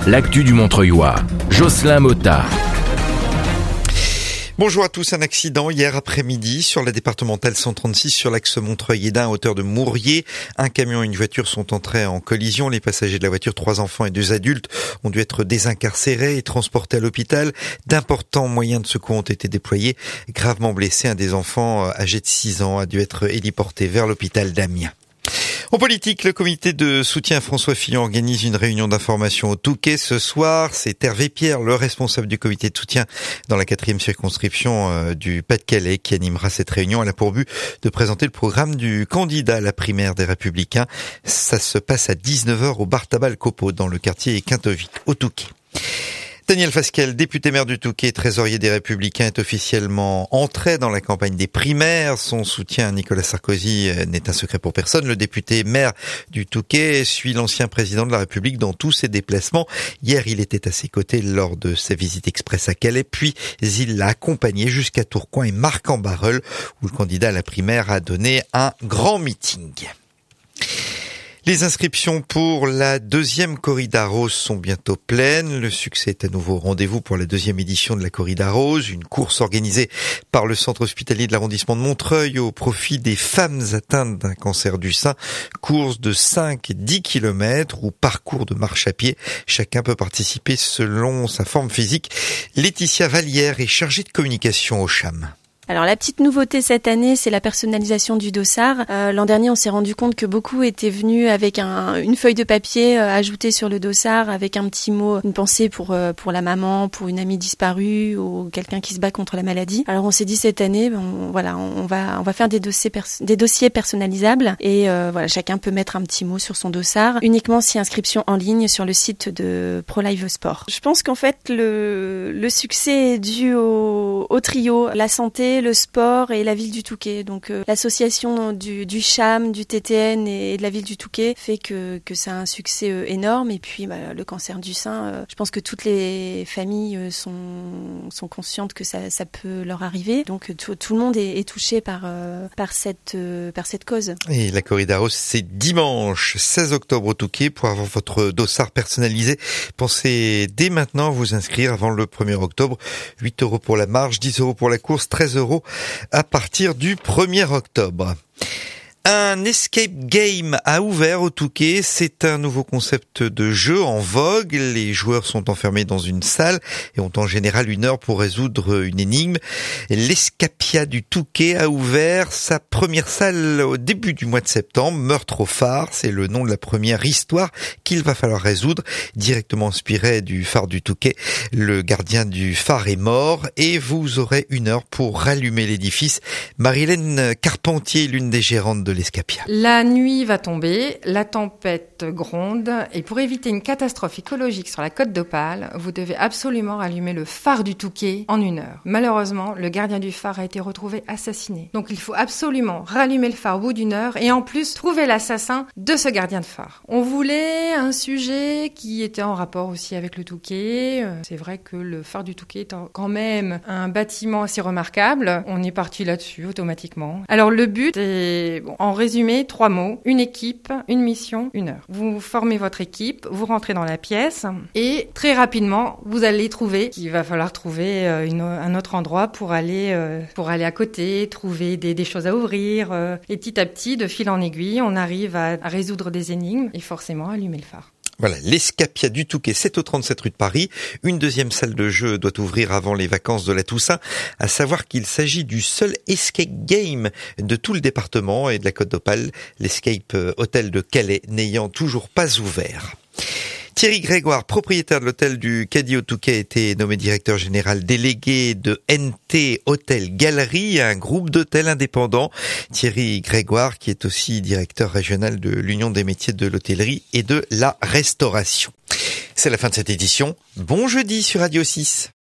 l'actu du Montreuillois. Jocelyn Motta. Bonjour à tous. Un accident hier après-midi sur la départementale 136 sur l'axe Montreuil-Édin à hauteur de Mourier. Un camion et une voiture sont entrés en collision. Les passagers de la voiture, 3 enfants et 2 adultes, ont dû être désincarcérés et transportés à l'hôpital. D'importants moyens de secours ont été déployés. Gravement blessé, un des enfants âgé de 6 ans a dû être héliporté vers l'hôpital d'Amiens. En politique, le comité de soutien à François Fillon organise une réunion d'information au Touquet ce soir. C'est Hervé Pierre, le responsable du comité de soutien dans la 4e circonscription du Pas-de-Calais, qui animera cette réunion. Elle a pour but de présenter le programme du candidat à la primaire des Républicains. Ça se passe à 19h au bar Tabac Copeau, dans le quartier Quintovic, au Touquet. Daniel Fasquelle, député maire du Touquet, trésorier des Républicains, est officiellement entré dans la campagne des primaires. Son soutien à Nicolas Sarkozy n'est un secret pour personne. Le député maire du Touquet suit l'ancien président de la République dans tous ses déplacements. Hier, il était à ses côtés lors de sa visite express à Calais, puis il l'a accompagné jusqu'à Tourcoing et Marcq-en-Barœul, où le candidat à la primaire a donné un grand meeting. Les inscriptions pour la 2e Corrida Rose sont bientôt pleines. Le succès est à nouveau au rendez-vous pour la 2e édition de la Corrida Rose, une course organisée par le centre hospitalier de l'arrondissement de Montreuil au profit des femmes atteintes d'un cancer du sein. Course de 5 et 10 km ou parcours de marche à pied. Chacun peut participer selon sa forme physique. Laetitia Vallière est chargée de communication au CHAM. Alors la petite nouveauté cette année, c'est la personnalisation du dossard. L'an dernier, on s'est rendu compte que beaucoup étaient venus avec une feuille de papier ajoutée sur le dossard avec un petit mot, une pensée pour la maman, pour une amie disparue ou quelqu'un qui se bat contre la maladie. Alors on s'est dit cette année, on va faire des dossiers personnalisables et chacun peut mettre un petit mot sur son dossard, uniquement si inscription en ligne sur le site de ProLive Sport. Je pense qu'en fait le succès est dû au trio, la santé, le sport et la ville du Touquet. Donc l'association du CHAM, du TTN et de la ville du Touquet fait que ça a un succès énorme. Et puis le cancer du sein, je pense que toutes les familles sont conscientes que ça peut leur arriver. Donc tout le monde est touché par cette cause. Et la Corrida Rose, c'est dimanche 16 octobre au Touquet. Pour avoir votre dossard personnalisé, pensez dès maintenant à vous inscrire avant le 1er octobre. 8 € pour la marche, 10 € pour la course, 13 € à partir du 1er octobre. Un escape game a ouvert au Touquet. C'est un nouveau concept de jeu en vogue. Les joueurs sont enfermés dans une salle et ont en général 1 heure pour résoudre une énigme. L'Escapia du Touquet a ouvert sa première salle au début du mois de septembre. Meurtre au phare, c'est le nom de la première histoire qu'il va falloir résoudre. Directement inspiré du phare du Touquet, le gardien du phare est mort et vous aurez 1 heure pour rallumer l'édifice. Marilène Carpentier, l'une des gérantes de l'Escapia. La nuit va tomber, la tempête gronde et pour éviter une catastrophe écologique sur la côte d'Opale, vous devez absolument rallumer le phare du Touquet en 1 heure. Malheureusement, le gardien du phare a été retrouvé assassiné. Donc il faut absolument rallumer le phare au bout d'1 heure et en plus trouver l'assassin de ce gardien de phare. On voulait un sujet qui était en rapport aussi avec le Touquet. C'est vrai que le phare du Touquet est quand même un bâtiment assez remarquable. On est parti là-dessus automatiquement. Alors le but est... En résumé, 3 mots, une équipe, une mission, 1 heure. Vous formez votre équipe, vous rentrez dans la pièce et très rapidement, vous allez trouver qu'il va falloir trouver un autre endroit pour aller à côté, trouver des choses à ouvrir. Et petit à petit, de fil en aiguille, on arrive à résoudre des énigmes et forcément allumer le phare. Voilà, l'Escapia du Touquet, c'est au 37 rue de Paris. Une 2e salle de jeu doit ouvrir avant les vacances de la Toussaint. À savoir qu'il s'agit du seul escape game de tout le département et de la Côte d'Opale, l'Escape Hôtel de Calais n'ayant toujours pas ouvert. Thierry Grégoire, propriétaire de l'hôtel du Caddy au Touquet, a été nommé directeur général délégué de NT Hôtel Galerie, un groupe d'hôtels indépendants. Thierry Grégoire, qui est aussi directeur régional de l'Union des métiers de l'hôtellerie et de la restauration. C'est la fin de cette édition. Bon jeudi sur Radio 6.